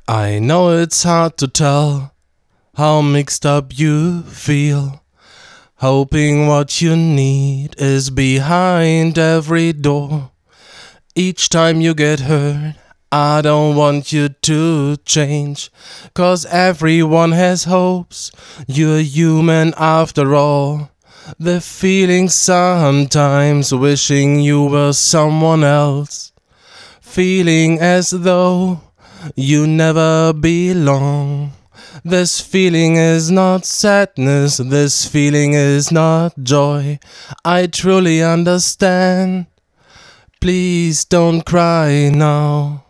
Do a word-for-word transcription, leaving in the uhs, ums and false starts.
I know it's hard to tell how mixed up you feel, hoping what you need is behind every door. Each time you get hurt, I don't want you to change, 'cause everyone has hopes, you're human after all. The feeling sometimes wishing you were someone else, feeling as though you never belong. This feeling is not sadness, this feeling is not joy. I truly understand. Please don't cry now.